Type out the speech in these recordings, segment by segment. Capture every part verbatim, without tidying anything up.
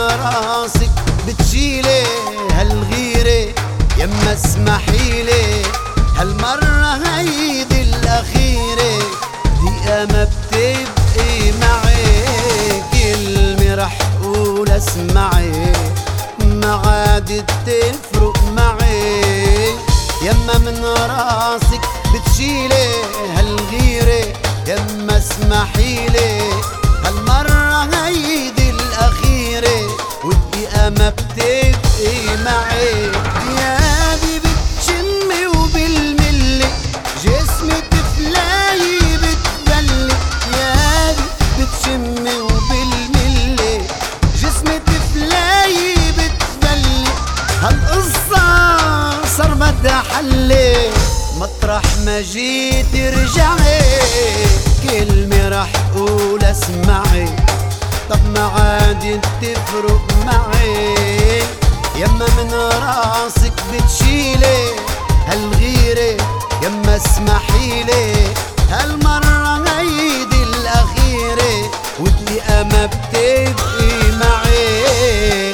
راسك بتشيلي هالغيرة يما اسمحيلي هالمرة هيدي الأخيرة دقيقة ما بتبقي معي كلمة رح قول اسمعي ما عادت تفرق معي يما من راسك بتشيلي هالغيرة يما اسمحيلي هالمرة هيدي الأخيرة والدقيقة ما بتبقي معي ثيابي بتشمي وبالملي جسمي تفلاي بتبلي ثيابي بتشمي وبالملي جسمي تفلاي بتبلي هالقصة صار بدها حلي مطرح ما جيت رجعي كلمة رح قول اسمعي طب ما عادت تفرق معي يما من راسك بتشيلي هالغيرة يما اسمحيلي هالمرة هيدي الأخيرة ودقيقة ما بتبقي معي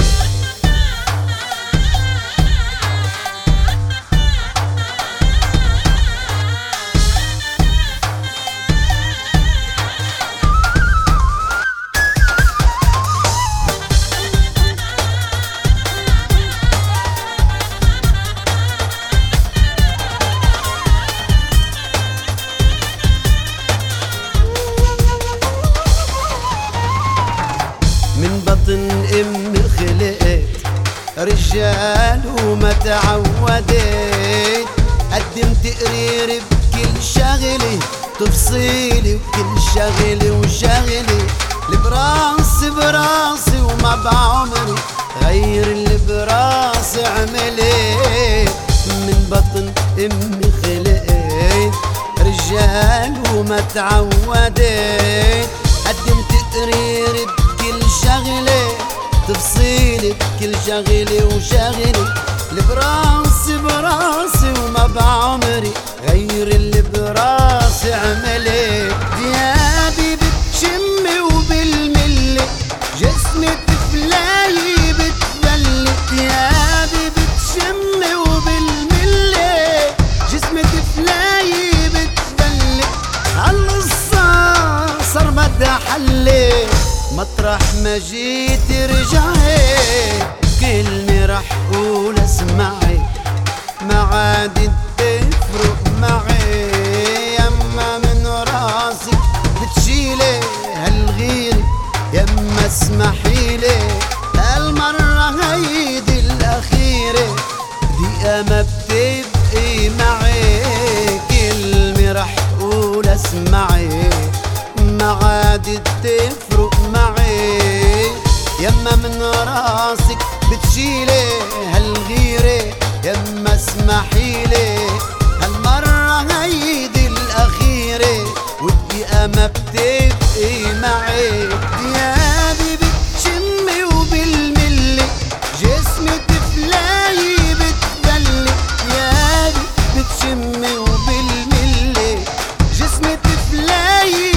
من بطن امي خلقت رجال وما تعودت قدمت قرير بكل شغلي تفصيلي وكل شغلي وشغلي اللي براسي براسي وما بعمري غير اللي براسي عملي من بطن امي خلقت رجال وما تعودت قدمت قرير كل شغلي تفصيلي بكل شغلي وشغلي اللي براسي براسي وما بعمري غير اللي براسي عملي ثيابي بتشمي وبالملي جسمي تفلاي بتبلي ثيابي بتشمي وبالملي جسمي تفلاي بتبلي هالقصة صار بدها حلي مطرح ما جيت رجعي كلمة رح قول اسمعي ما عادت تفرق معي يما من راسك بتشيلي هالغيرة يما اسمحيلي هالمرة هيدي الأخيرة دقيقة ما بتبقي معي كلمة رح قول اسمعي ما عادت تفرق معي يما من راسك بتشيلي هالغيرة يما اسمحيلي هالمرة هيدي الأخيرة والدقيقة ما بتبقي معي ثيابي بتشمي وبالملي جسمي تفلاي بتبلي ثيابي بتشمي وبالملي جسمي تفلاي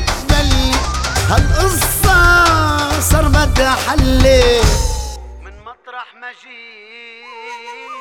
هالقصة صار بدها حلي من مطرح ما جيت